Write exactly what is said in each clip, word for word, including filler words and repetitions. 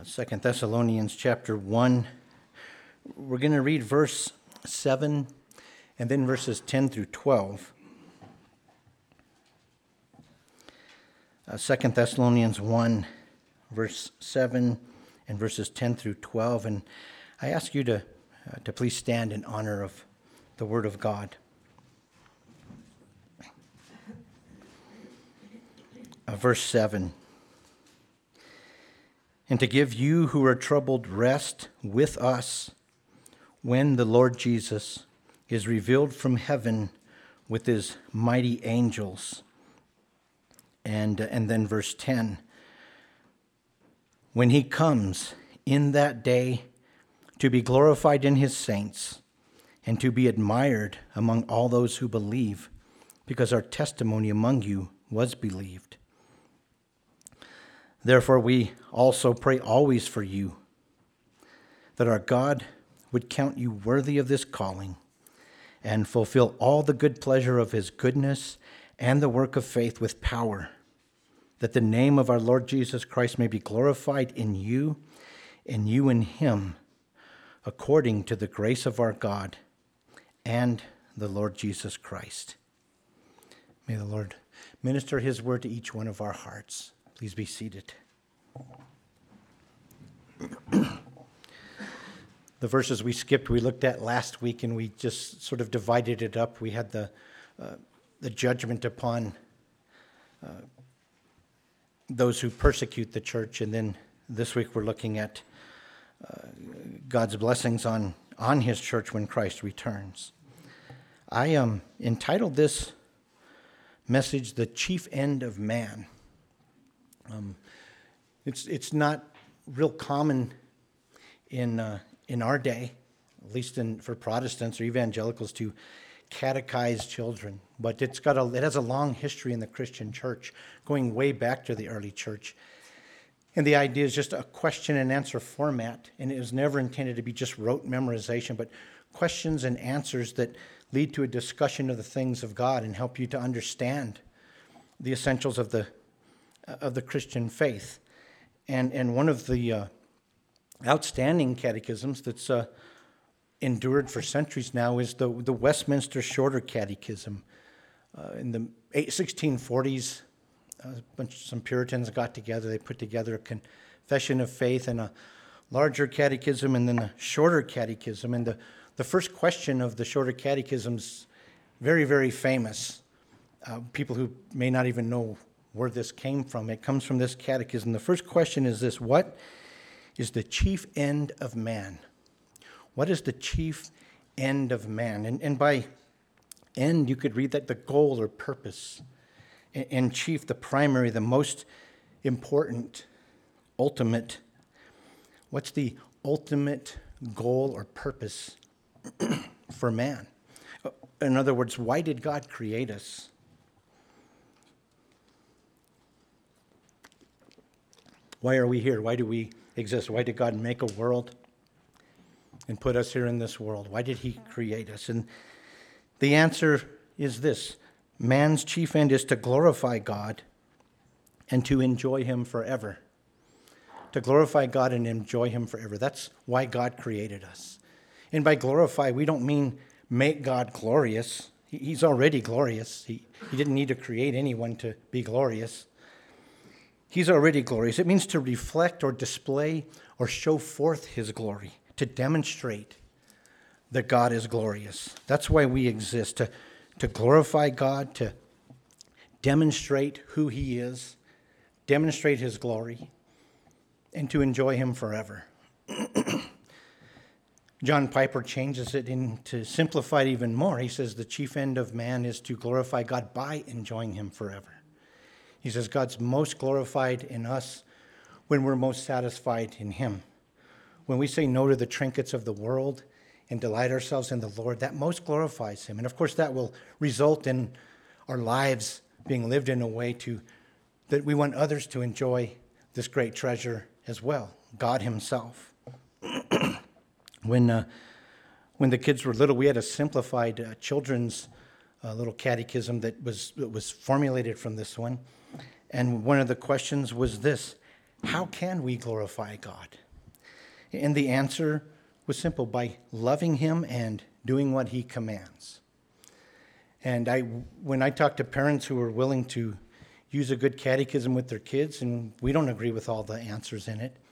Uh, Second Thessalonians chapter one. We're going to read verse seven and then verses ten through twelve. Uh, Second Thessalonians one, verse seven and verses ten through twelve. And I ask you to, uh, to please stand in honor of the Word of God. Uh, verse seven. And to give you who are troubled rest with us when the Lord Jesus is revealed from heaven with his mighty angels. And, and then verse ten. When he comes in that day to be glorified in his saints and to be admired among all those who believe, because our testimony among you was believed. Therefore, we also pray always for you, that our God would count you worthy of this calling and fulfill all the good pleasure of his goodness and the work of faith with power, that the name of our Lord Jesus Christ may be glorified in you and you in him, according to the grace of our God and the Lord Jesus Christ. May the Lord minister his word to each one of our hearts. Please be seated. The verses we skipped, we looked at last week, and we just sort of divided it up. We had the uh, the judgment upon uh, those who persecute the church, and then this week we're looking at uh, God's blessings on, on his church when Christ returns. I um, entitled this message, "The Chief End of Man." Um, it's it's not real common in uh, in our day, at least in for Protestants or evangelicals, to catechize children. But it's got a it has a long history in the Christian church, going way back to the early church. And the idea is just a question and answer format, and it was never intended to be just rote memorization, but questions and answers that lead to a discussion of the things of God and help you to understand the essentials of the of the Christian faith. And and one of the uh, outstanding catechisms that's uh, endured for centuries now is the, the Westminster Shorter Catechism. Uh, in the sixteen forties, a bunch, some Puritans got together. They put together a confession of faith and a larger catechism and then a shorter catechism. And the, the first question of the Shorter Catechism's very, very famous. Uh, people who may not even know where this came from. It comes from this catechism. The first question is this: what is the chief end of man? What is the chief end of man? And, and by end, you could read that the goal or purpose. And, and chief, the primary, the most important, ultimate. What's the ultimate goal or purpose for man? In other words, why did God create us? Why are we here? Why do we exist? Why did God make a world and put us here in this world? Why did he create us? And the answer is this: man's chief end is to glorify God and to enjoy him forever. To glorify God and enjoy him forever. That's why God created us. And by glorify, we don't mean make God glorious. He's already glorious. He, he didn't need to create anyone to be glorious. He's already glorious. It means to reflect or display or show forth his glory, to demonstrate that God is glorious. That's why we exist, to, to glorify God, to demonstrate who he is, demonstrate his glory, and to enjoy him forever. John Piper changes it in to simplify it even more. He says the chief end of man is to glorify God by enjoying him forever. He says God's most glorified in us when we're most satisfied in him. When we say no to the trinkets of the world and delight ourselves in the Lord, that most glorifies him. And of course, that will result in our lives being lived in a way to that we want others to enjoy this great treasure as well, God himself. when uh, when the kids were little, we had a simplified uh, children's uh, little catechism that was that was formulated from this one. And one of the questions was this: how can we glorify God? And the answer was simple: by loving him and doing what he commands. And I, when I talk to parents who are willing to use a good catechism with their kids, and we don't agree with all the answers in it,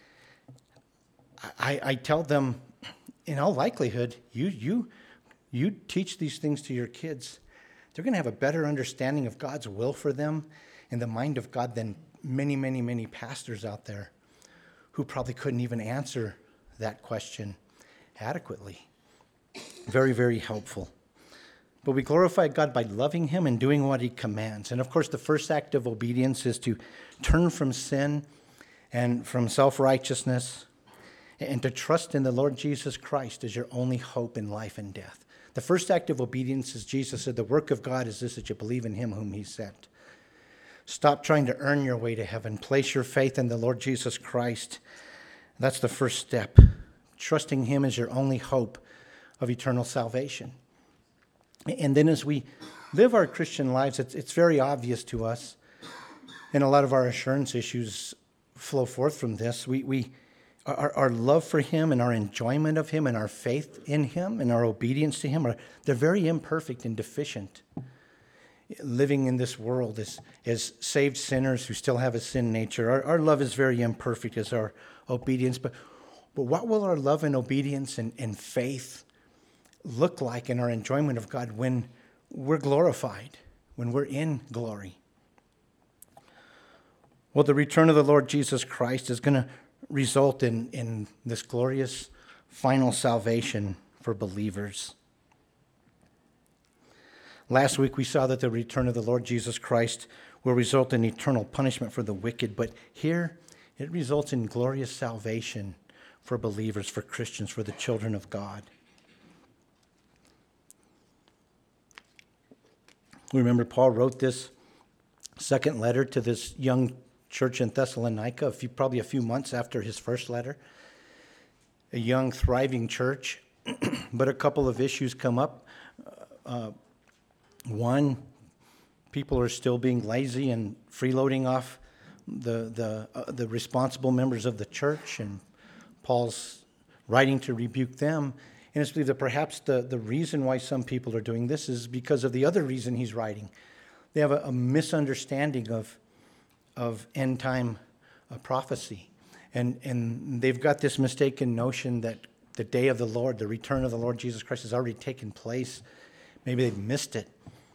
I, I tell them, in all likelihood, you, you, you teach these things to your kids, they're going to have a better understanding of God's will for them and the mind of God than many, many, many pastors out there who probably couldn't even answer that question adequately. Very, very helpful. But we glorify God by loving him and doing what he commands. And of course, the first act of obedience is to turn from sin and from self-righteousness and to trust in the Lord Jesus Christ as your only hope in life and death. The first act of obedience, as Jesus said, the work of God is this, that you believe in him whom he sent. Stop trying to earn your way to heaven. Place your faith in the Lord Jesus Christ. That's the first step. Trusting him as your only hope of eternal salvation. And then as we live our Christian lives, it's, it's very obvious to us, and a lot of our assurance issues flow forth from this. We, we, our, our love for him and our enjoyment of him and our faith in him and our obedience to him, are they're very imperfect and deficient. Living in this world as, as saved sinners who still have a sin nature, our, our love is very imperfect as our obedience. But, but what will our love and obedience and, and faith look like in our enjoyment of God when we're glorified, when we're in glory? Well, the return of the Lord Jesus Christ is going to result in, in this glorious final salvation for believers. Last week we saw that the return of the Lord Jesus Christ will result in eternal punishment for the wicked, but here it results in glorious salvation for believers, for Christians, for the children of God. Remember, Paul wrote this second letter to this young church in Thessalonica, a few, probably a few months after his first letter. A young, thriving church, but a couple of issues come up. Uh, one, people are still being lazy and freeloading off the the uh, the responsible members of the church, and Paul's writing to rebuke them. And it's believed that perhaps the, the reason why some people are doing this is because of the other reason he's writing. They have a, a misunderstanding of, of end-time uh, prophecy. And, and they've got this mistaken notion that the day of the Lord, the return of the Lord Jesus Christ, has already taken place. Maybe they've missed it.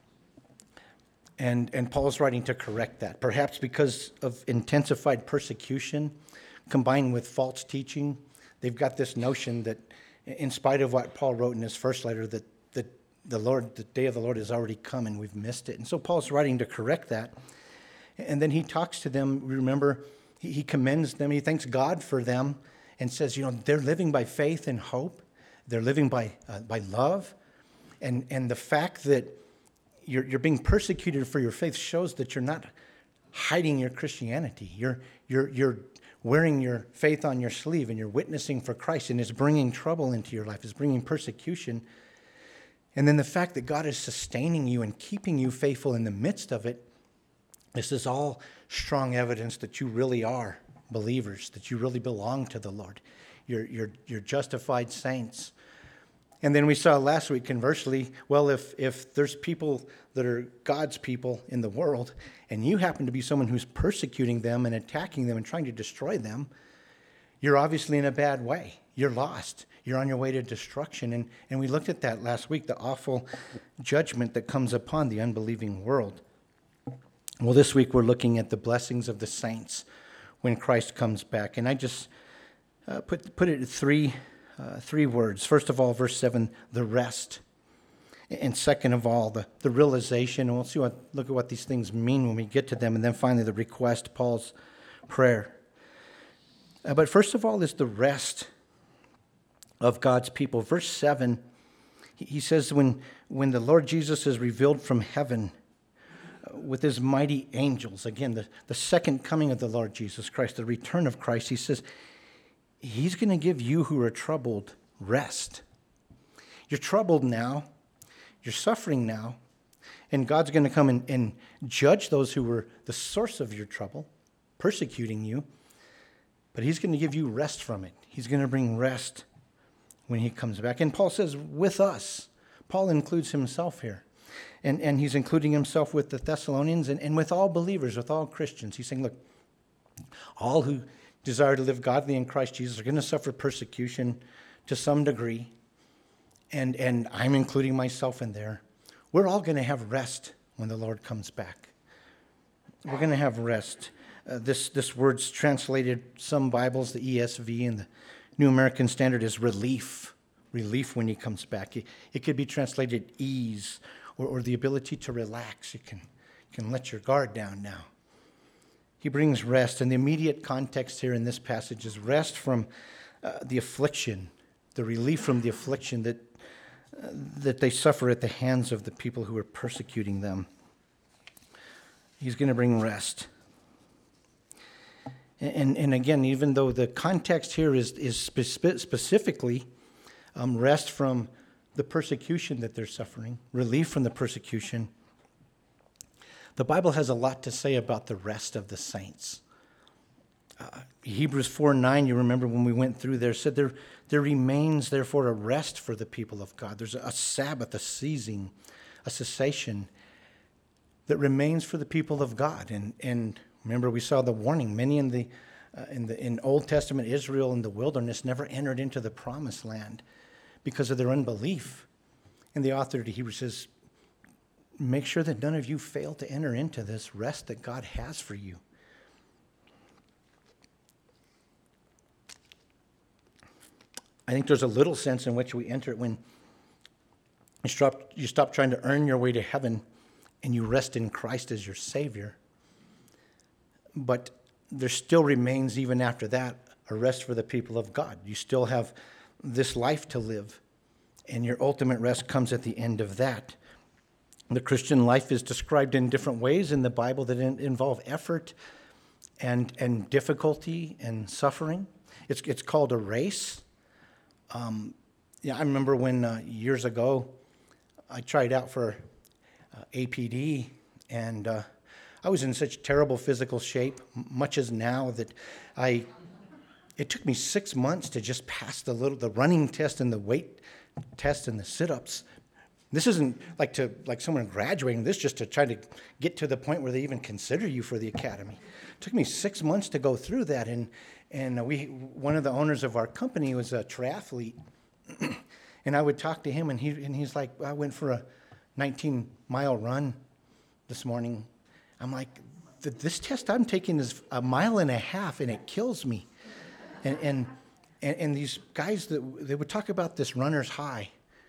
And, and Paul's writing to correct that. Perhaps because of intensified persecution combined with false teaching, they've got this notion that in spite of what Paul wrote in his first letter, that, that the Lord, the day of the Lord has already come and we've missed it. And so Paul's writing to correct that. And then he talks to them, remember, he, he commends them, he thanks God for them and says, you know, they're living by faith and hope. They're living by uh, by love. And and the fact that you're you're being persecuted for your faith shows that you're not hiding your Christianity. You're you're you're wearing your faith on your sleeve, and you're witnessing for Christ, and it's bringing trouble into your life. It's bringing persecution. And then the fact that God is sustaining you and keeping you faithful in the midst of it, this is all strong evidence that you really are believers, that you really belong to the Lord. You're, you're, you're justified saints. And then we saw last week, conversely, well, if, if there's people that are God's people in the world, and you happen to be someone who's persecuting them and attacking them and trying to destroy them, you're obviously in a bad way. You're lost. You're on your way to destruction. And, and we looked at that last week, the awful judgment that comes upon the unbelieving world. Well, this week we're looking at the blessings of the saints when Christ comes back. And I just uh, put, put it in three Uh, three words. First of all, verse seven, the rest. And second of all, the, the realization. And we'll see what look at what these things mean when we get to them. And then finally, the request, Paul's prayer. Uh, but first of all is the rest of God's people. Verse seven, he, he says, when, when the Lord Jesus is revealed from heaven uh, with his mighty angels, again, the, the second coming of the Lord Jesus Christ, the return of Christ, he says, he's going to give you who are troubled rest. You're troubled now. You're suffering now. And God's going to come and, and judge those who were the source of your trouble, persecuting you. But he's going to give you rest from it. He's going to bring rest when he comes back. And Paul says, with us. Paul includes himself here. And, and he's including himself with the Thessalonians and, and with all believers, with all Christians. He's saying, look, all who desire to live godly in Christ Jesus are going to suffer persecution to some degree. And, and I'm including myself in there. We're all going to have rest when the Lord comes back. We're going to have rest. Uh, this, this word's translated, some Bibles, the E S V and the New American Standard, is relief. Relief when he comes back. It, it could be translated ease or, or the ability to relax. You can, you can let your guard down now. He brings rest. And the immediate context here in this passage is rest from uh, the affliction, the relief from the affliction that, uh, that they suffer at the hands of the people who are persecuting them. He's going to bring rest. And, and again, even though the context here is, is spe- specifically um, rest from the persecution that they're suffering, relief from the persecution, the Bible has a lot to say about the rest of the saints. Uh, Hebrews four nine, you remember when we went through there, said there, there remains therefore a rest for the people of God. There's a, a Sabbath, a ceasing, a cessation that remains for the people of God. And, and remember, we saw the warning. Many in the uh, in the in Old Testament Israel in the wilderness never entered into the promised land because of their unbelief. And the author to Hebrews says, make sure that none of you fail to enter into this rest that God has for you. I think there's a little sense in which we enter it when you stop, you stop trying to earn your way to heaven and you rest in Christ as your Savior. But there still remains, even after that, a rest for the people of God. You still have this life to live, and your ultimate rest comes at the end of that. The Christian life is described in different ways in the Bible that involve effort and, and difficulty and suffering. It's, it's called a race. Um, yeah, I remember when uh, years ago I tried out for uh, A P D, and uh, I was in such terrible physical shape, much as now, that I it took me six months to just pass the little the running test and the weight test and the sit-ups. This isn't like to like someone graduating. This is just to try to get to the point where they even consider you for the academy. It took me six months to go through that, and and we one of the owners of our company was a triathlete, and I would talk to him, and he and he's like, I went for a nineteen mile run this morning. I'm like, this test I'm taking is a mile and a half, and it kills me. And and and, and these guys that they would talk about this runner's high.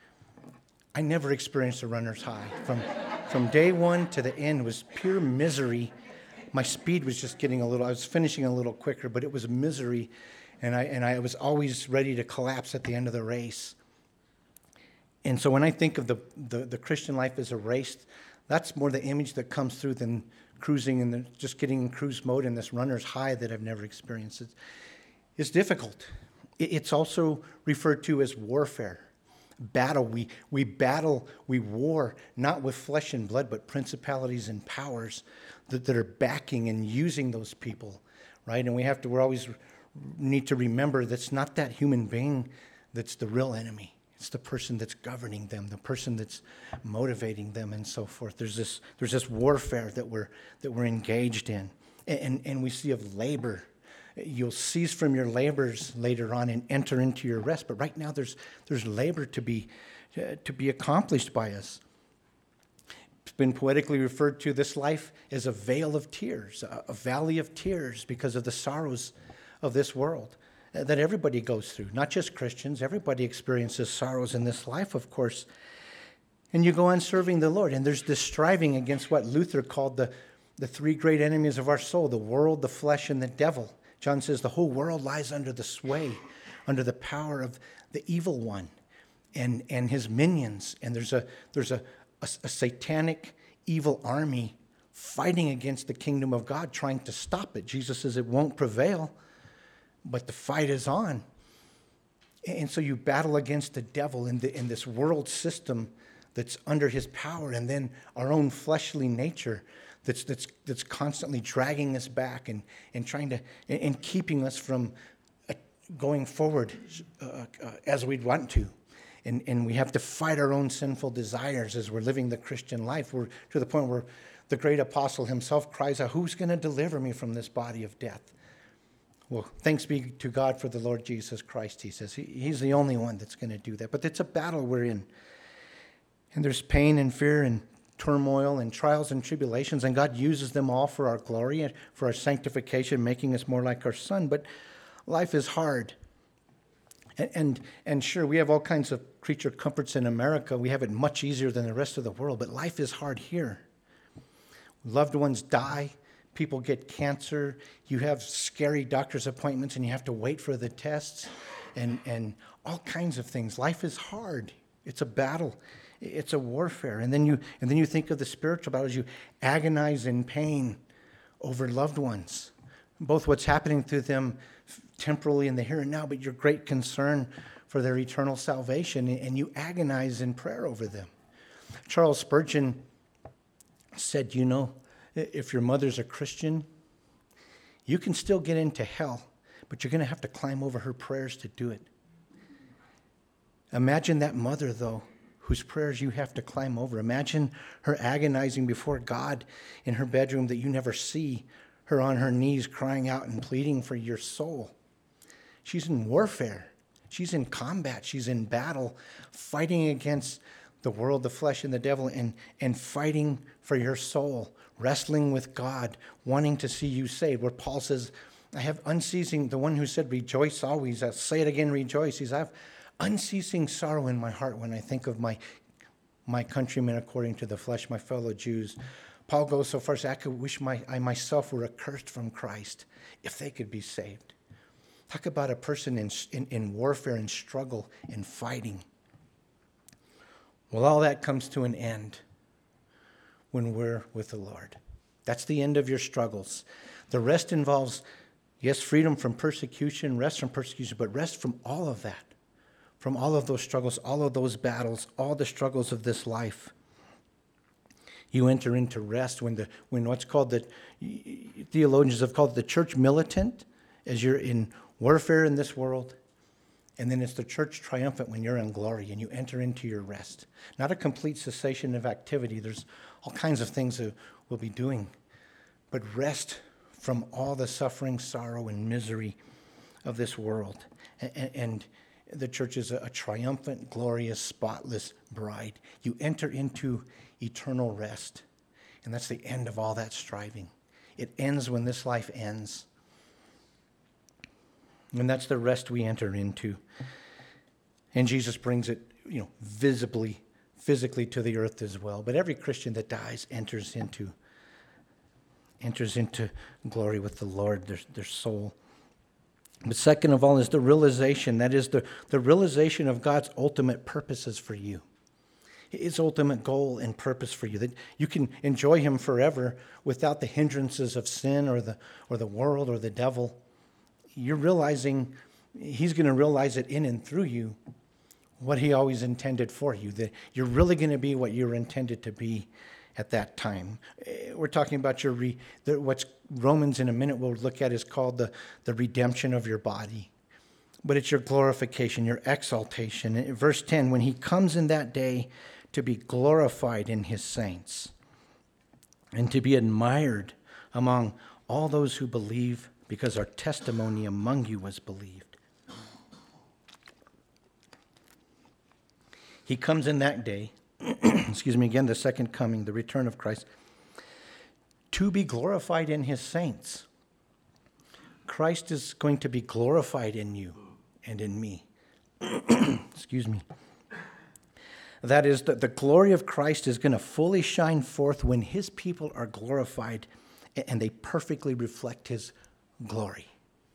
I never experienced a runner's high. From from day one to the end was pure misery. My speed was just getting a little, I was finishing a little quicker, but it was misery. And I and I was always ready to collapse at the end of the race. And so when I think of the, the, the Christian life as a race, that's more the image that comes through than cruising and the, just getting in cruise mode and this runner's high that I've never experienced. It's, it's difficult. It's also referred to as warfare. Battle. We we battle, we war, not with flesh and blood, but principalities and powers that, that are backing and using those people, right? And we have to, we always need to remember that's not that human being that's the real enemy. It's the person that's governing them, the person that's motivating them, and so forth. There's this there's this warfare that we're that we're engaged in, and and, and we see of labor. You'll cease from your labors later on and enter into your rest. But right now, there's there's labor to be uh, to be accomplished by us. It's been poetically referred to this life as a vale of tears, a, a valley of tears, because of the sorrows of this world uh, that everybody goes through. Not just Christians; everybody experiences sorrows in this life, of course. And you go on serving the Lord, and there's this striving against what Luther called the the three great enemies of our soul: the world, the flesh, and the devil. John says the whole world lies under the sway, under the power of the evil one and, and his minions. And there's a there's a, a, a satanic evil army fighting against the kingdom of God, trying to stop it. Jesus says it won't prevail, but the fight is on. And so you battle against the devil in, the, in this world system that's under his power, and then our own fleshly nature that's that's that's constantly dragging us back and, and trying to and, and keeping us from uh, going forward uh, uh, as we'd want to. And and we have to fight our own sinful desires as we're living the Christian life. We're to the point where the great apostle himself cries out, "Who's going to deliver me from this body of death?" Well, thanks be to God for the Lord Jesus Christ, he says. He, he's the only one that's going to do that. But it's a battle we're in. And there's pain and fear and turmoil and trials and tribulations, and God uses them all for our glory and for our sanctification, making us more like our Son. But life is hard. And, and, and sure, we have all kinds of creature comforts in America. We have it much easier than the rest of the world, but life is hard here. Loved ones die. People get cancer. You have scary doctor's appointments and you have to wait for the tests and, and all kinds of things. Life is hard. It's a battle. It's a warfare. And then you and then you think of the spiritual battles. You agonize in pain over loved ones, both what's happening to them temporally in the here and now, but your great concern for their eternal salvation, and you agonize in prayer over them. Charles Spurgeon said, you know, if your mother's a Christian, you can still get into hell, but you're going to have to climb over her prayers to do it. Imagine that mother, though, whose prayers you have to climb over. Imagine her agonizing before God in her bedroom that you never see, her on her knees crying out and pleading for your soul. She's in warfare. She's in combat. She's in battle, fighting against the world, the flesh, and the devil, and, and fighting for your soul, wrestling with God, wanting to see you saved. Where Paul says, I have unceasing, the one who said, rejoice always. I'll say it again, rejoice. He's, I have unceasing sorrow in my heart when I think of my, my countrymen according to the flesh, my fellow Jews. Paul goes so far as I could wish my, I myself were accursed from Christ if they could be saved. Talk about a person in, in, in warfare and struggle and fighting. Well, all that comes to an end when we're with the Lord. That's the end of your struggles. The rest involves, yes, freedom from persecution, rest from persecution, but rest from all of that, from all of those struggles, all of those battles, all the struggles of this life. You enter into rest when the when what's called the, theologians have called the church militant, as you're in warfare in this world. And then it's the church triumphant when you're in glory and you enter into your rest. Not a complete cessation of activity. There's all kinds of things that we'll be doing. But rest from all the suffering, sorrow, and misery of this world. And, and the church is a, a triumphant, glorious, spotless bride. You enter into eternal rest. And that's the end of all that striving. It ends when this life ends. And that's the rest we enter into. And Jesus brings it, you know, visibly, physically to the earth as well. But every Christian that dies enters into enters into glory with the Lord, their, their soul. But second of all is the realization, that is the, the realization of God's ultimate purposes for you. His ultimate goal and purpose for you, that you can enjoy him forever without the hindrances of sin or the or the world or the devil. You're realizing he's going to realize it in and through you what he always intended for you, that you're really going to be what you're intended to be at that time. We're talking about your re, the, what's Romans in a minute we'll look at is called the, the redemption of your body. But it's your glorification, your exaltation. In verse ten, when he comes in that day to be glorified in his saints and to be admired among all those who believe, because our testimony among you was believed. He comes in that day, excuse me, again, the second coming, the return of Christ, to be glorified in his saints. Christ is going to be glorified in you and in me. Excuse me. That is, that the glory of Christ is going to fully shine forth when his people are glorified and they perfectly reflect his glory.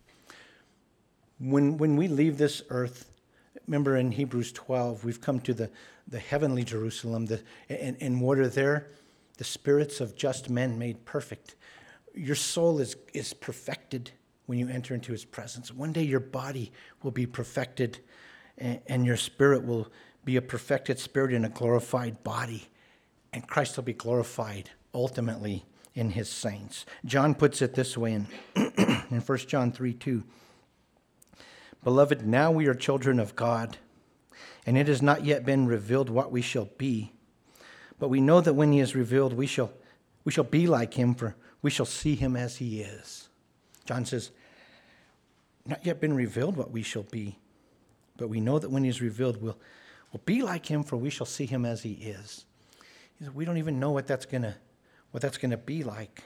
When when we leave this earth, remember in Hebrews twelve, we've come to the, the heavenly Jerusalem, the, and, and what are there? The spirits of just men made perfect. Your soul is, is perfected when you enter into his presence. One day your body will be perfected, and, and your spirit will be a perfected spirit in a glorified body, and Christ will be glorified ultimately in his saints. John puts it this way in, in First John three two. Beloved, now we are children of God, and it has not yet been revealed what we shall be. But we know that when he is revealed, we shall, we shall be like him, for we shall see him as he is. John says, not yet been revealed what we shall be, but we know that when he is revealed, we'll, we'll be like him, for we shall see him as he is. He said, we don't even know what that's gonna, what that's gonna be like.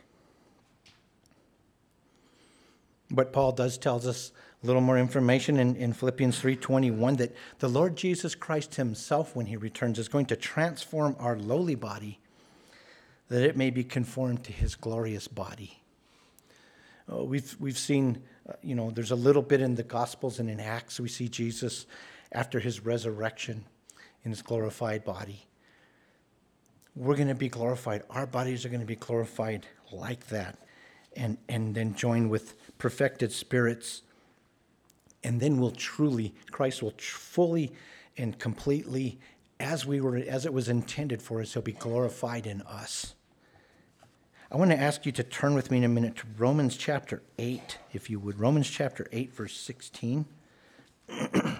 But Paul does tells us a little more information in, in Philippians three twenty-one that the Lord Jesus Christ himself, when he returns, is going to transform our lowly body that it may be conformed to his glorious body. Uh, we've we've seen, uh, you know, there's a little bit in the Gospels and in Acts, we see Jesus after his resurrection in his glorified body. We're going to be glorified. Our bodies are going to be glorified like that, and, and then join with perfected spirits. And then we'll truly, Christ will tr- fully and completely, as we were, as it was intended for us, he'll be glorified in us. I want to ask you to turn with me in a minute to Romans chapter eight, if you would. Romans chapter eight, verse sixteen. uh,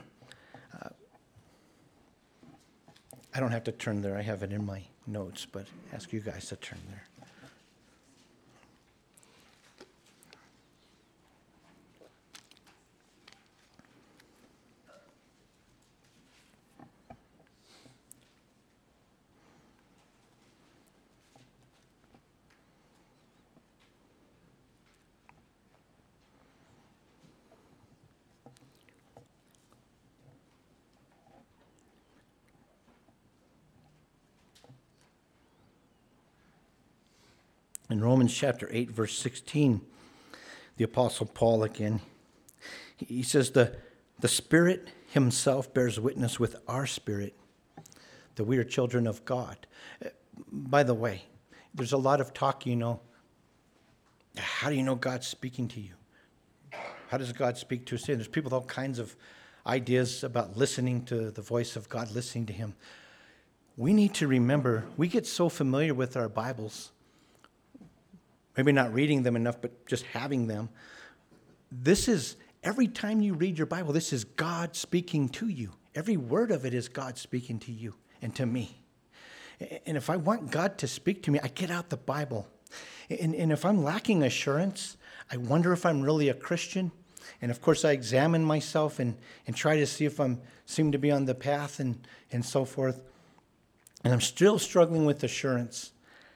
I don't have to turn there. I have it in my notes, but ask you guys to turn there. In Romans chapter eight, verse sixteen, the Apostle Paul again, he says, the, the Spirit himself bears witness with our spirit that we are children of God. By the way, there's a lot of talk, you know, how do you know God's speaking to you? How does God speak to us? There's people with all kinds of ideas about listening to the voice of God, listening to him. We need to remember, we get so familiar with our Bibles, maybe not reading them enough, but just having them. This is, every time you read your Bible, this is God speaking to you. Every word of it is God speaking to you and to me. And if I want God to speak to me, I get out the Bible. And, and if I'm lacking assurance, I wonder if I'm really a Christian. And of course, I examine myself and, and try to see if I seem to be on the path and, and so forth. And I'm still struggling with assurance.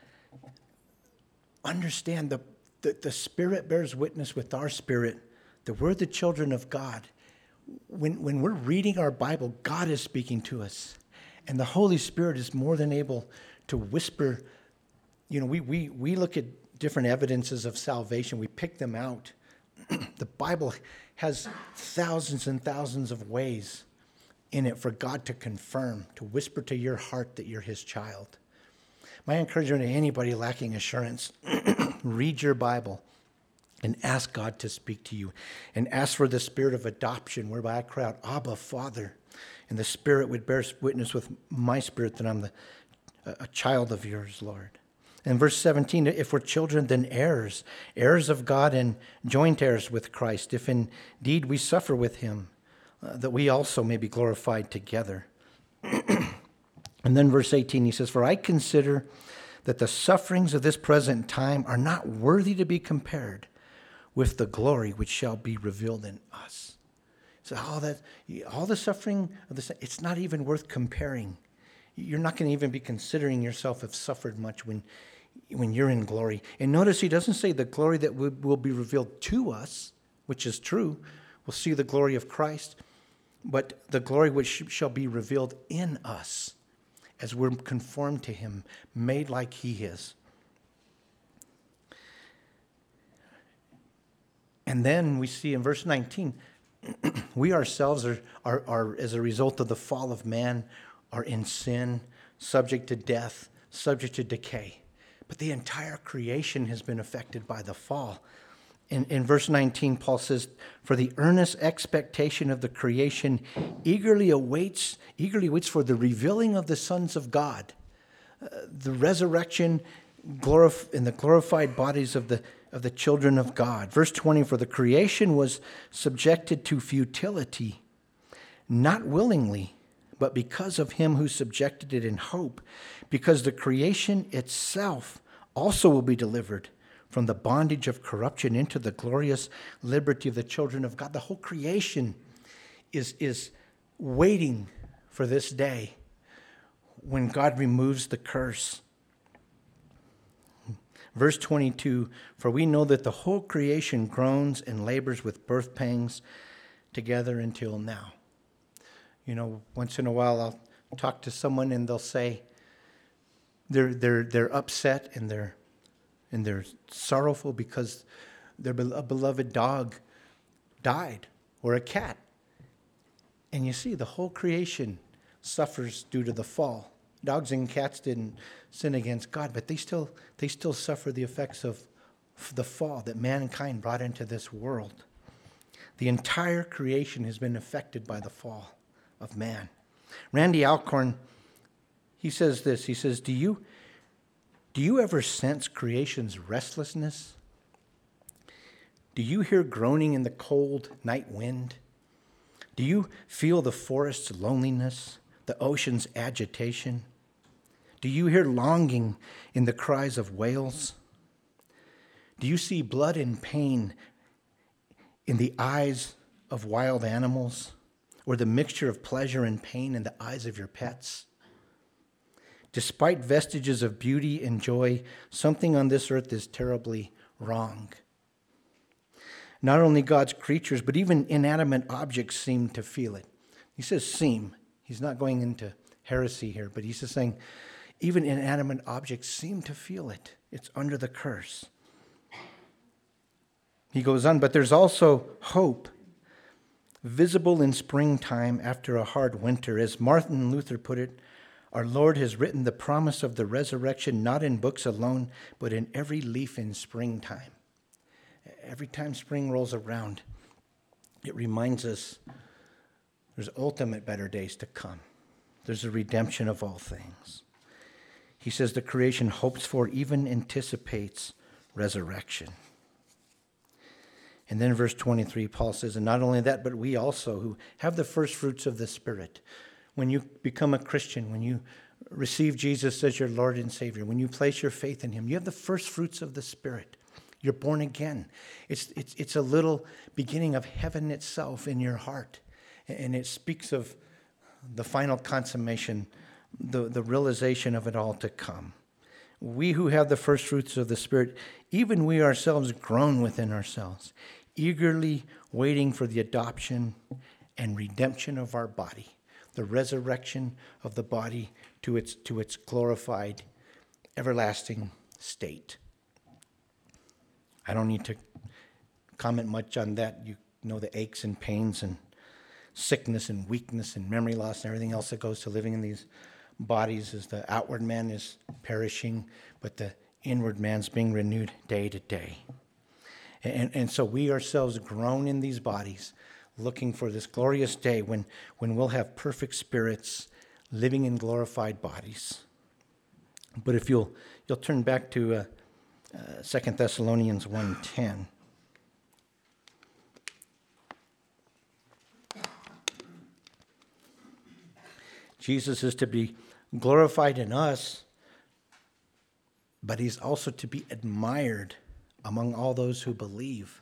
Understand the, the, the Spirit bears witness with our spirit that we're the children of God. When, when we're reading our Bible, God is speaking to us. And the Holy Spirit is more than able to whisper. You know, we, we, we look at different evidences of salvation. We pick them out. The Bible has thousands and thousands of ways in it for God to confirm, to whisper to your heart that you're his child. My encouragement to anybody lacking assurance, read your Bible and ask God to speak to you. And ask for the spirit of adoption, whereby I cry out, Abba, Father. And the Spirit would bear witness with my spirit that I'm the, a child of yours, Lord. And verse seventeen, if we're children, then heirs, heirs of God and joint heirs with Christ, if indeed we suffer with him, uh, that we also may be glorified together. And then verse eighteen, he says, for I consider that the sufferings of this present time are not worthy to be compared with the glory which shall be revealed in us. So all that, all the suffering of this, it's not even worth comparing. You're not going to even be considering yourself have suffered much when, when you're in glory. And notice he doesn't say the glory that will, will be revealed to us, which is true. We'll see the glory of Christ, but the glory which shall be revealed in us as we're conformed to him, made like he is. And then we see in verse nineteen, we ourselves are, are, are, as a result of the fall of man, are in sin, subject to death, subject to decay. But the entire creation has been affected by the fall. In, in verse nineteen, Paul says, for the earnest expectation of the creation eagerly awaits, eagerly waits for the revealing of the sons of God. Uh, the resurrection, glorif- in the glorified bodies of the of the children of God. Verse twenty, for the creation was subjected to futility, not willingly, but because of him who subjected it in hope, because the creation itself also will be delivered from the bondage of corruption into the glorious liberty of the children of God. The whole creation is, is waiting for this day when God removes the curse. Verse twenty-two, for we know that the whole creation groans and labors with birth pangs together until now. You know, once in a while I'll talk to someone and they'll say they're they're they're upset and they're and they're sorrowful because their a beloved dog died or a cat. And you see, the whole creation suffers due to the fall. Dogs and cats didn't sin against God, but they still they still suffer the effects of the fall that mankind brought into this world. The entire creation has been affected by the fall of man. Randy Alcorn, he says this, he says, do you, do you ever sense creation's restlessness? Do you hear groaning in the cold night wind? Do you feel the forest's loneliness, the ocean's agitation? Do you hear longing in the cries of whales? Do you see blood and pain in the eyes of wild animals, or the mixture of pleasure and pain in the eyes of your pets? Despite vestiges of beauty and joy, something on this earth is terribly wrong. Not only God's creatures, but even inanimate objects seem to feel it. He says seem. He's not going into heresy here, but he's just saying even inanimate objects seem to feel it. It's under the curse. He goes on, but there's also hope, visible in springtime after a hard winter. As Martin Luther put it, our Lord has written the promise of the resurrection not in books alone, but in every leaf in springtime. Every time spring rolls around, it reminds us there's ultimate better days to come. There's a redemption of all things. He says the creation hopes for, even anticipates resurrection. And then verse twenty-three, Paul says, and not only that, but we also who have the first fruits of the Spirit. When you become a Christian, when you receive Jesus as your Lord and Savior, when you place your faith in him, you have the first fruits of the Spirit. You're born again. It's, it's, it's a little beginning of heaven itself in your heart. And it speaks of the final consummation, the, the realization of it all to come. We who have the first fruits of the Spirit, even we ourselves groan within ourselves, eagerly waiting for the adoption and redemption of our body, the resurrection of the body to its, to its glorified, everlasting state. I don't need to comment much on that. You know the aches and pains and sickness and weakness and memory loss and everything else that goes to living in these bodies, as the outward man is perishing, but the inward man's being renewed day to day. And, and so we ourselves groan in these bodies, looking for this glorious day when, when we'll have perfect spirits living in glorified bodies. But if you'll you'll turn back to uh, uh, Second Thessalonians one ten. Jesus is to be glorified in us, but he's also to be admired among all those who believe.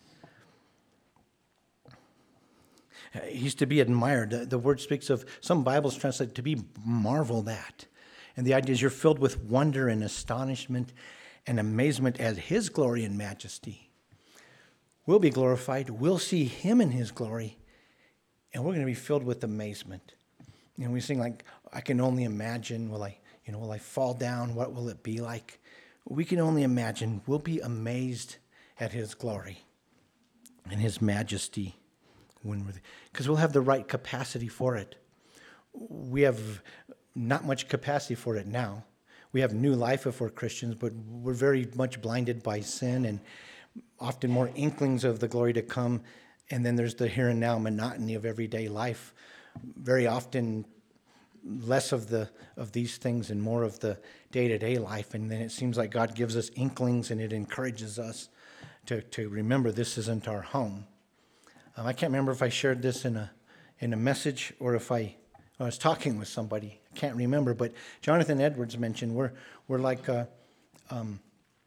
He's to be admired. The, the word speaks of, some Bibles translate to be marveled at. And the idea is you're filled with wonder and astonishment and amazement at his glory and majesty. We'll be glorified. We'll see him in his glory. And we're going to be filled with amazement. And we sing like, I can only imagine, will I, you know, will I fall down? What will it be like? We can only imagine. We'll be amazed at his glory and his majesty, when we're, because we'll have the right capacity for it. We have not much capacity for it now. We have new life if we're Christians, but we're very much blinded by sin and often more inklings of the glory to come. And then there's the here and now monotony of everyday life. Very often less of the of these things and more of the day-to-day life. And then it seems like God gives us inklings, and it encourages us to, to remember this isn't our home. Um, I can't remember if I shared this in a in a message or if I, I was talking with somebody. I can't remember, but Jonathan Edwards mentioned we're we're like uh, um,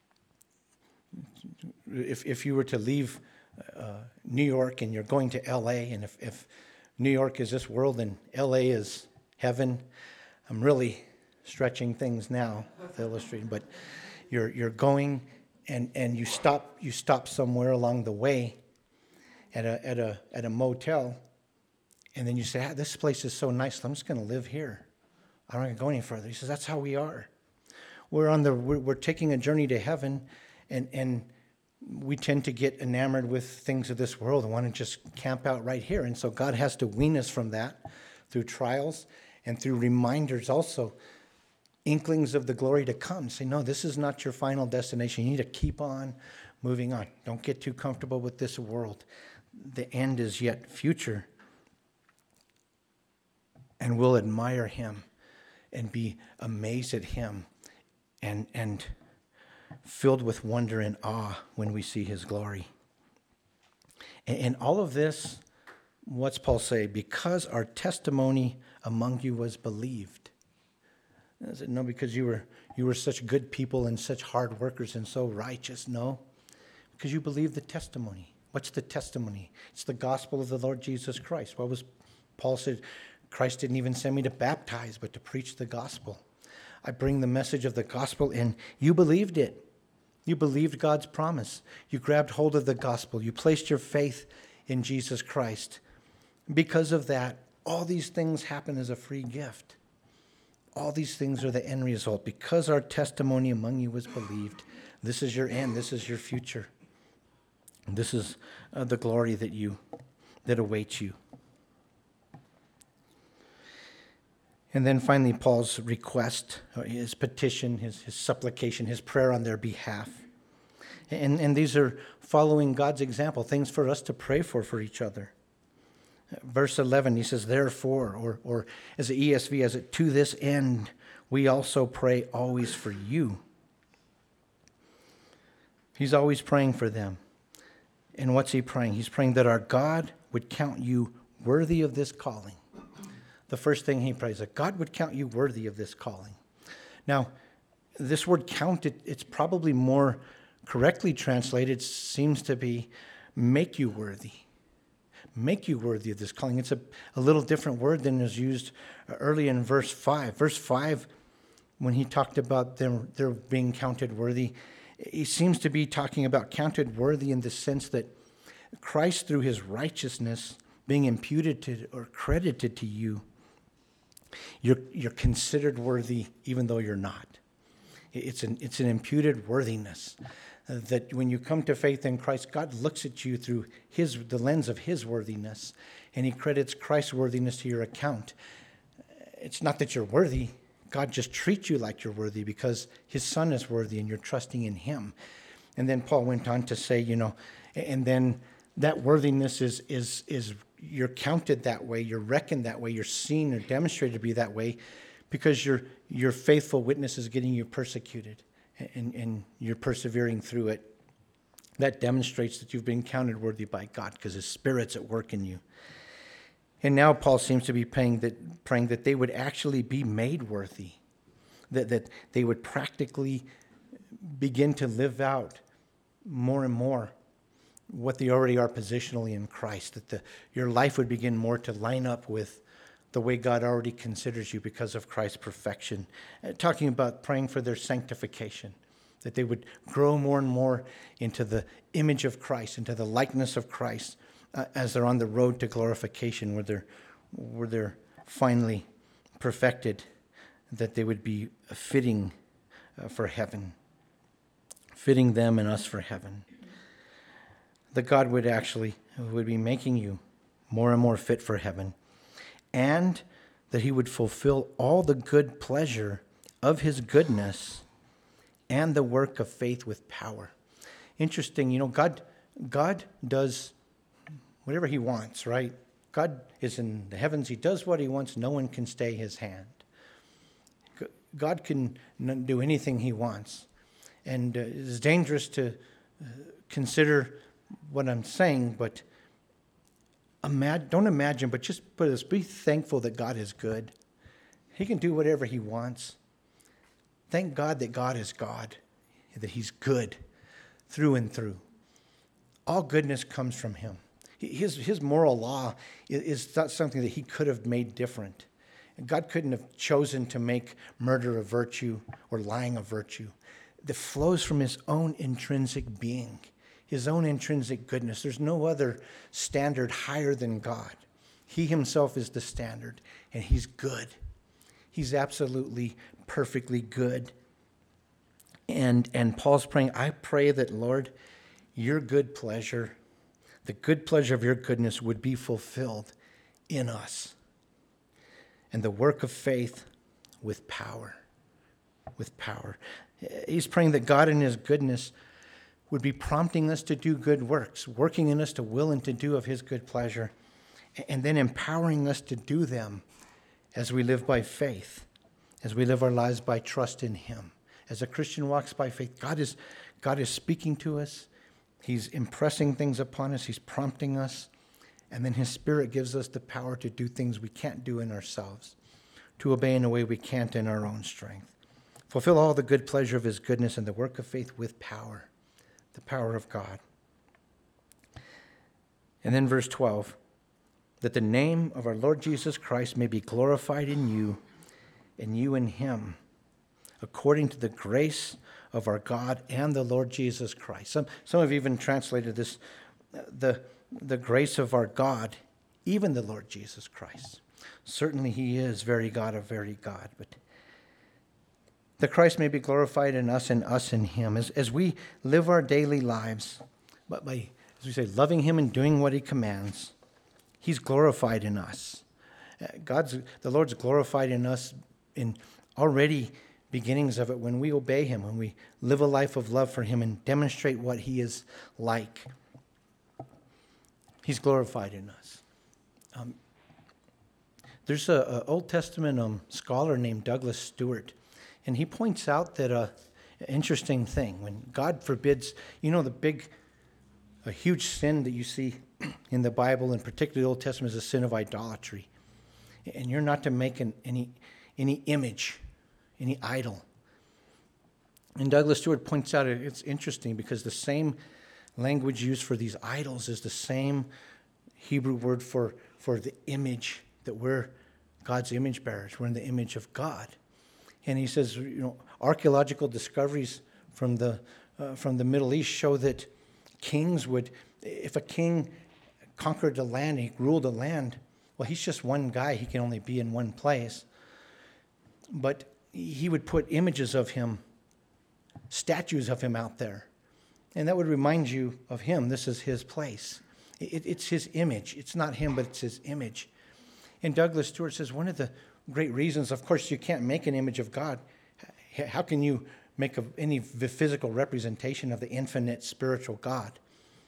if if you were to leave uh, New York and you're going to L A, and if, if New York is this world and L A is heaven, I'm really stretching things now with illustrating, but you're you're going and, and you stop you stop somewhere along the way at a at a at a motel, and then you say, ah, this place is so nice, I'm just going to live here. I don't want to go any further. He says, that's how we are. We're on the we're, we're taking a journey to heaven, and and we tend to get enamored with things of this world and want to just camp out right here. And so God has to wean us from that through trials and through reminders also, inklings of the glory to come. Say, no, this is not your final destination. You need to keep on moving on. Don't get too comfortable with this world. The end is yet future. And we'll admire him and be amazed at him and and filled with wonder and awe when we see his glory. And, and all of this, what's Paul say? Because our testimony among you was believed. Is it no, because you were you were such good people and such hard workers and so righteous? No, because you believed the testimony. What's the testimony? It's the gospel of the Lord Jesus Christ. What was Paul said? Christ didn't even send me to baptize, but to preach the gospel. I bring the message of the gospel, and you believed it. You believed God's promise. You grabbed hold of the gospel. You placed your faith in Jesus Christ. Because of that, all these things happen as a free gift. All these things are the end result. Because our testimony among you was believed, this is your end. This is your future. This is uh, the glory that you that awaits you. And then finally, Paul's request, his petition, his, his supplication, his prayer on their behalf. And, and these are following God's example, things for us to pray for for each other. Verse eleven, he says, therefore, or, or as the E S V has it, to this end, we also pray always for you. He's always praying for them. And what's he praying? He's praying that our God would count you worthy of this calling. The first thing he prays, that God would count you worthy of this calling. Now, this word count, it, it's probably more correctly translated, seems to be make you worthy. Make you worthy of this calling. It's a, a little different word than is used early in verse five. Verse five, when he talked about them, their being counted worthy, he seems to be talking about counted worthy in the sense that Christ, through his righteousness, being imputed to or credited to you, You're you're considered worthy even though you're not. It's an it's an imputed worthiness uh, that when you come to faith in Christ, God looks at you through his the lens of his worthiness, and he credits Christ's worthiness to your account. It's not that you're worthy. God just treats you like you're worthy because his son is worthy and you're trusting in him. And then Paul went on to say, you know, and then that worthiness is is is you're counted that way, you're reckoned that way, you're seen or demonstrated to be that way because your your faithful witness is getting you persecuted and, and you're persevering through it. That demonstrates that you've been counted worthy by God because his Spirit's at work in you. And now Paul seems to be praying that, praying that they would actually be made worthy, that, that they would practically begin to live out more and more what they already are positionally in Christ, that the, your life would begin more to line up with the way God already considers you because of Christ's perfection. Uh, talking about praying for their sanctification, that they would grow more and more into the image of Christ, into the likeness of Christ, uh, as they're on the road to glorification, where they're, where they're finally perfected, that they would be fitting uh, for heaven, fitting them and us for heaven. That God would actually would be making you more and more fit for heaven, and that he would fulfill all the good pleasure of his goodness and the work of faith with power. Interesting, you know, God God does whatever he wants, right? God is in the heavens. He does what he wants. No one can stay his hand. God can do anything he wants. And uh, it's dangerous to uh, consider what I'm saying, but imagine, don't imagine, but just put this, be thankful that God is good. He can do whatever he wants. Thank God that God is God, that he's good through and through. All goodness comes from him. His, his moral law is not something that he could have made different. God couldn't have chosen to make murder a virtue or lying a virtue. That flows from his own intrinsic being, his own intrinsic goodness. There's no other standard higher than God. He himself is the standard, and he's good. He's absolutely, perfectly good. And, and Paul's praying, I pray that, Lord, your good pleasure, the good pleasure of your goodness would be fulfilled in us. And the work of faith with power, with power. He's praying that God in his goodness would be prompting us to do good works, working in us to will and to do of his good pleasure, and then empowering us to do them as we live by faith, as we live our lives by trust in him. As a Christian walks by faith, God is, God is speaking to us. He's impressing things upon us. He's prompting us. And then his Spirit gives us the power to do things we can't do in ourselves, to obey in a way we can't in our own strength. Fulfill all the good pleasure of his goodness and the work of faith with power, the power of God. And then verse twelve, that the name of our Lord Jesus Christ may be glorified in you, and you in him, according to the grace of our God and the Lord Jesus Christ. Some, some have even translated this, the the grace of our God, even the Lord Jesus Christ. Certainly he is very God of very God, but the Christ may be glorified in us and us in him as, as we live our daily lives, but by, as we say, loving him and doing what he commands, he's glorified in us. God's, the Lord's glorified in us in already beginnings of it when we obey him, when we live a life of love for him and demonstrate what he is like. He's glorified in us. Um, there's an Old Testament um, scholar named Douglas Stewart, and he points out that uh, an interesting thing. When God forbids, you know, the big, a huge sin that you see in the Bible, and particularly the Old Testament, is the sin of idolatry. And you're not to make an, any, any image, any idol. And Douglas Stewart points out it's interesting because the same language used for these idols is the same Hebrew word for, for the image, that we're God's image bearers. We're in the image of God. And he says, you know, archaeological discoveries from the, uh, from the Middle East show that kings would, if a king conquered a land, he ruled a land, well, he's just one guy. He can only be in one place. But he would put images of him, statues of him out there. And that would remind you of him. This is his place. It, it's his image. It's not him, but it's his image. And Douglas Stewart says one of the great reasons, of course, you can't make an image of God. How can you make a, any physical representation of the infinite spiritual God?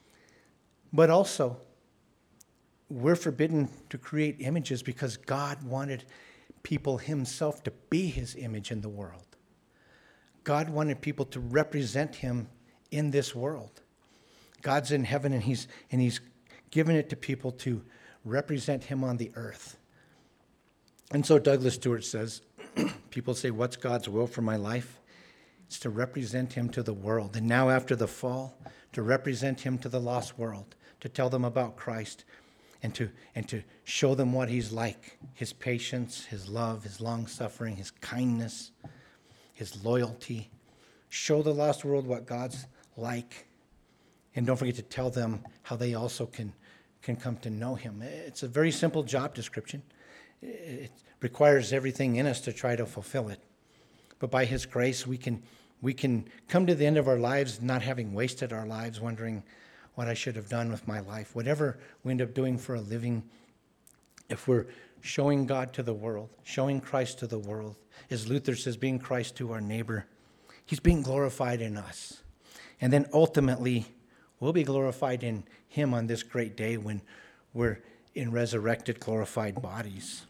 But also, we're forbidden to create images because God wanted people himself to be his image in the world. God wanted people to represent him in this world. God's in heaven, and he's and he's given it to people to represent him on the earth. And so Douglas Stewart says, people say, what's God's will for my life? It's to represent him to the world. And now after the fall, to represent him to the lost world, to tell them about Christ, and to and to show them what he's like, his patience, his love, his long-suffering, his kindness, his loyalty. Show the lost world what God's like. And don't forget to tell them how they also can, can come to know him. It's a very simple job description. It requires everything in us to try to fulfill it. But by his grace, we can we can come to the end of our lives not having wasted our lives, wondering what I should have done with my life. Whatever we end up doing for a living, if we're showing God to the world, showing Christ to the world, as Luther says, being Christ to our neighbor, he's being glorified in us. And then ultimately, we'll be glorified in him on this great day when we're in resurrected, glorified bodies.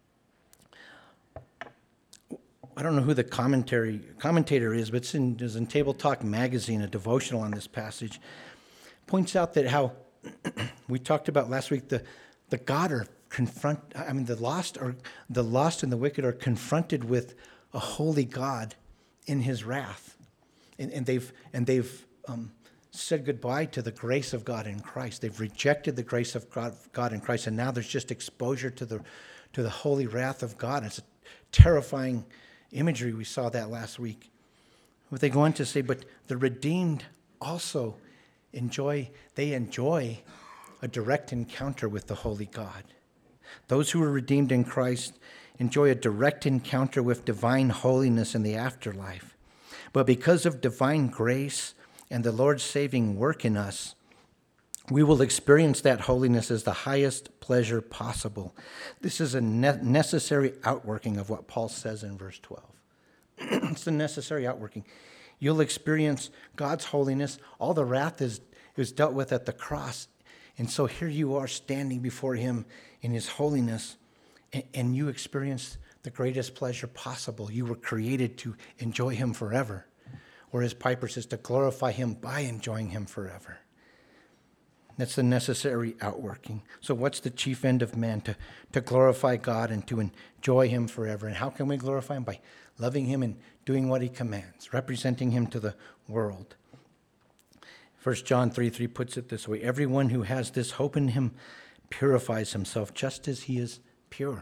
I don't know who the commentary commentator is, but it's in, it's in Table Talk magazine, a devotional on this passage. Points out that how we talked about last week, the, the God are confront, I mean, the lost are the lost and the wicked are confronted with a holy God in his wrath. And, and they've and they've um, said goodbye to the grace of God in Christ. They've rejected the grace of God, God in Christ, and now there's just exposure to the to the holy wrath of God. It's a terrifying imagery. We saw that last week. But they go on to say, but the redeemed also enjoy, they enjoy a direct encounter with the holy God. Those who are redeemed in Christ enjoy a direct encounter with divine holiness in the afterlife. But because of divine grace and the Lord's saving work in us, we will experience that holiness as the highest pleasure possible. This is a ne- necessary outworking of what Paul says in verse twelve. It's the necessary outworking. You'll experience God's holiness. All the wrath is, is dealt with at the cross. And so here you are standing before him in his holiness, and, and you experience the greatest pleasure possible. You were created to enjoy him forever. Or as Piper says, to glorify him by enjoying him forever. That's the necessary outworking. So what's the chief end of man? To, to glorify God and to enjoy him forever. And how can we glorify him? By loving him and doing what he commands, representing him to the world. First John three three puts it this way: everyone who has this hope in him purifies himself just as he is pure.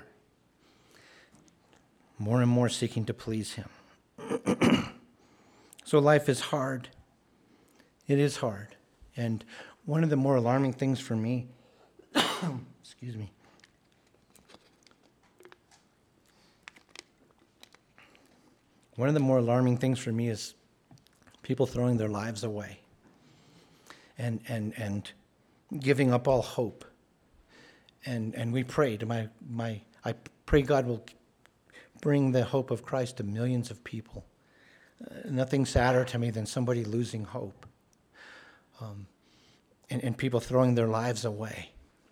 More and more seeking to please him. So life is hard. It is hard. And one of the more alarming things for me, excuse me, one of the more alarming things for me is people throwing their lives away and and and giving up all hope. And and we prayed. My my I pray God will bring the hope of Christ to millions of people. Uh, nothing sadder to me than somebody losing hope. Um, and, and people throwing their lives away.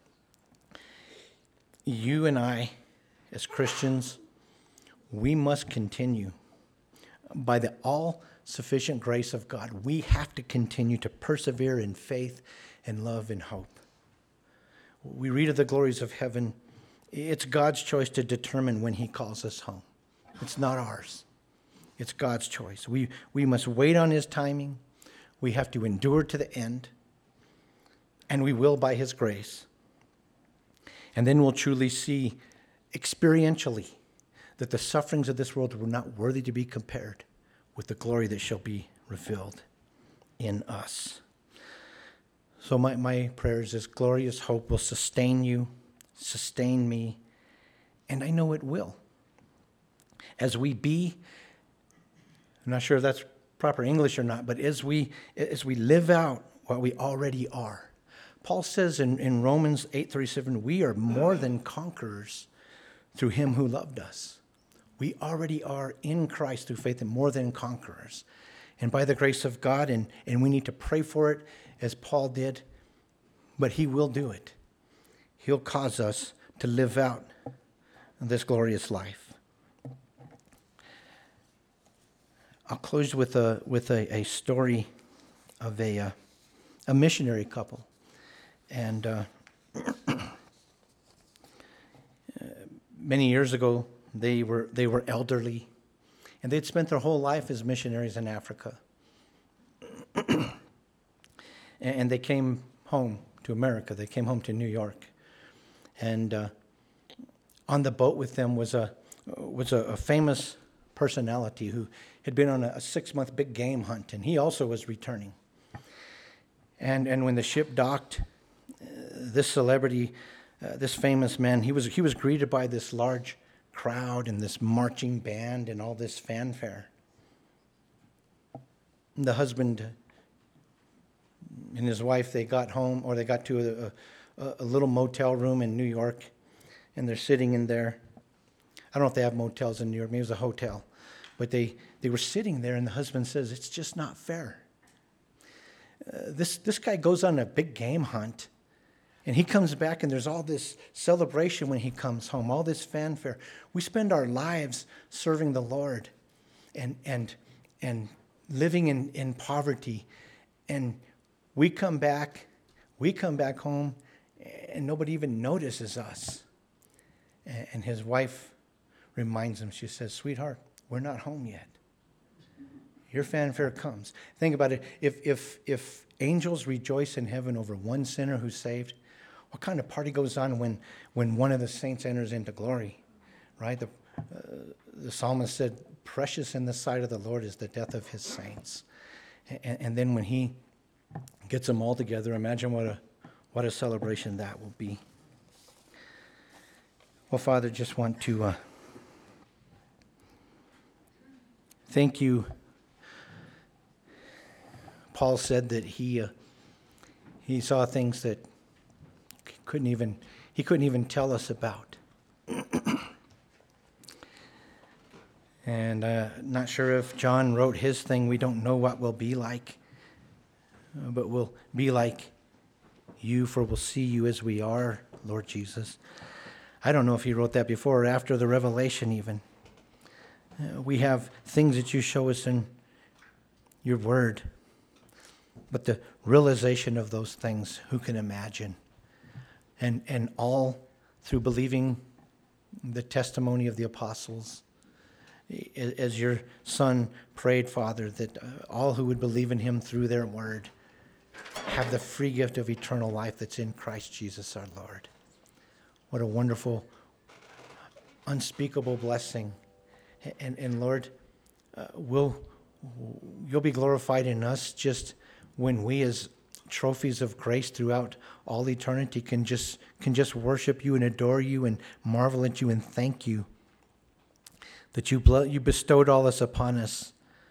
You and I, as Christians, we must continue. By the all-sufficient grace of God, we have to continue to persevere in faith and love and hope. We read of the glories of heaven. It's God's choice to determine when he calls us home. It's not ours. It's God's choice. We, we must wait on his timing. We have to endure to the end. And we will by his grace. And then we'll truly see experientially that the sufferings of this world were not worthy to be compared with the glory that shall be revealed in us. So my, my prayer is this glorious hope will sustain you, sustain me, and I know it will. As we be, I'm not sure if that's proper English or not, but as we as we live out what we already are. Paul says in, in Romans eight thirty-seven, we are more than conquerors through him who loved us. We already are in Christ through faith and more than conquerors. And by the grace of God, and, and we need to pray for it as Paul did, but he will do it. He'll cause us to live out this glorious life. I'll close with a with a, a story of a uh, a missionary couple, and uh, many years ago they were they were elderly, and they'd spent their whole life as missionaries in Africa, and they came home to America. They came home to New York, and uh, on the boat with them was a was a, a famous personality who had been on a, a six-month big game hunt, and he also was returning. And and when the ship docked, uh, this celebrity, uh, this famous man, he was he was greeted by this large crowd and this marching band and all this fanfare. And the husband and his wife, they got home, or they got to a, a, a little motel room in New York, and they're sitting in there. I don't know if they have motels in New York. Maybe it was a hotel. But they, they were sitting there, and the husband says, it's just not fair. Uh, this, this guy goes on a big game hunt. And he comes back, and there's all this celebration when he comes home, all this fanfare. We spend our lives serving the Lord and and and living in, in poverty. And we come back, we come back home, and nobody even notices us. And his wife reminds him, she says, "Sweetheart, we're not home yet. Your fanfare comes." Think about it. If if if angels rejoice in heaven over one sinner who's saved, what kind of party goes on when, when one of the saints enters into glory, right? The, uh, the psalmist said, "Precious in the sight of the Lord is the death of his saints." And, and then when he gets them all together, imagine what a what a celebration that will be. Well, Father, just want to uh, thank you. Paul said that he uh, he saw things that couldn't even he couldn't even tell us about. And uh, not sure if John wrote his thing. We don't know what we'll be like, uh, but we'll be like you, for we'll see you as we are, Lord Jesus. I don't know if he wrote that before or after the revelation even. Uh, we have things that you show us in your word, but the realization of those things, who can imagine? And and all through believing the testimony of the apostles. As your Son prayed, Father, that all who would believe in him through their word have the free gift of eternal life that's in Christ Jesus our Lord. What a wonderful, unspeakable blessing. And, and Lord, uh, we'll, you'll be glorified in us just when we, as trophies of grace throughout all eternity, can just can just worship you and adore you and marvel at you and thank you that you you bestowed all this upon us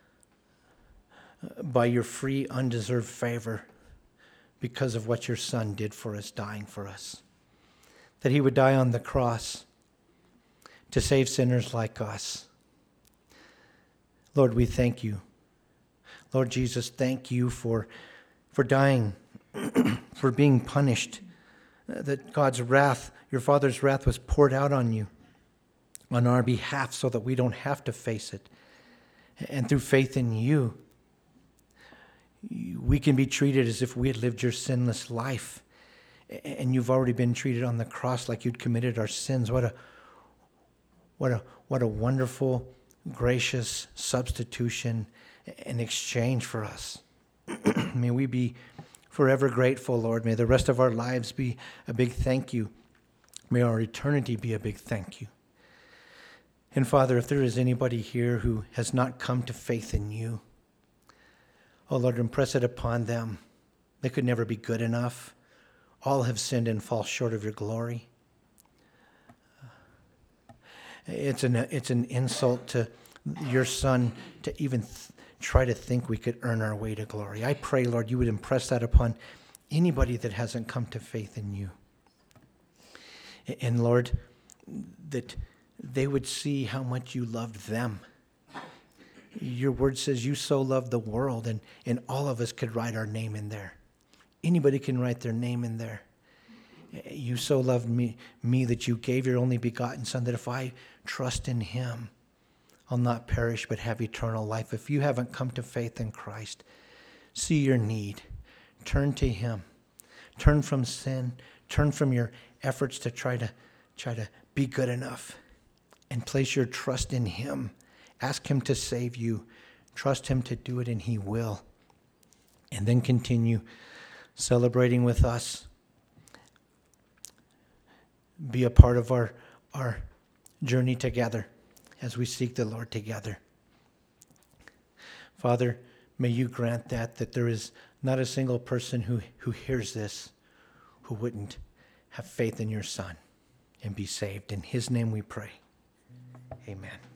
by your free, undeserved favor because of what your Son did for us, dying for us. That he would die on the cross to save sinners like us. Lord, we thank you. Lord Jesus, thank you for, for dying, for being punished, that God's wrath, your Father's wrath, was poured out on you, on our behalf, so that we don't have to face it. And through faith in you, we can be treated as if we had lived your sinless life. And you've already been treated on the cross like you'd committed our sins. What a what a what a wonderful, gracious substitution and exchange for us. May we be forever grateful, Lord. May the rest of our lives be a big thank you. May our eternity be a big thank you. And Father, if there is anybody here who has not come to faith in you, oh Lord, impress it upon them. They could never be good enough. All have sinned and fall short of your glory. It's an it's an insult to your Son to even th- try to think we could earn our way to glory. I pray, Lord, you would impress that upon anybody that hasn't come to faith in you. And Lord, that they would see how much you loved them. Your word says you so loved the world, and, and all of us could write our name in there. Anybody can write their name in there. You so loved me, me that you gave your only begotten Son, that if I trust in him, I'll not perish but have eternal life. If you haven't come to faith in Christ, see your need. Turn to him. Turn from sin. Turn from your efforts to try to try to be good enough, and place your trust in him. Ask him to save you. Trust him to do it, and he will. And then continue celebrating with us. Be a part of our, our journey together as we seek the Lord together. Father, may you grant that, that there is not a single person who, who hears this who wouldn't have faith in your Son and be saved. In his name we pray. Amen.